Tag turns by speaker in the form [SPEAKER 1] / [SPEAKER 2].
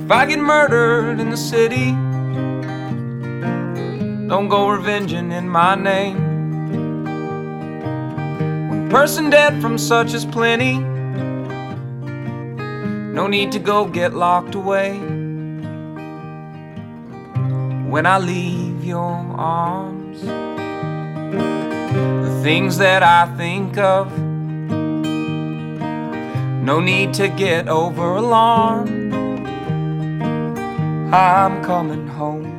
[SPEAKER 1] If I get murdered in the city, don't go revenging in my name. One person dead from such is plenty, no need to go get locked away. When I leave your arms, the things that I think of, no need to get over alarmed. I'm coming home.